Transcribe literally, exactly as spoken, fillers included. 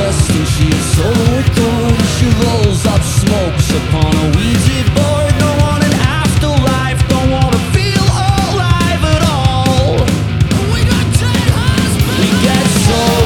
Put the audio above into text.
dust and she is so adored. She rolls up smokes upon a Ouija board. Don't want an afterlife, don't wanna feel alive at all. We got dead husbands. We get so